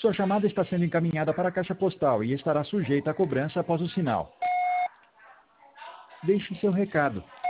Sua chamada está sendo encaminhada para a caixa postal e estará sujeita a cobrança após o sinal. Deixe seu recado.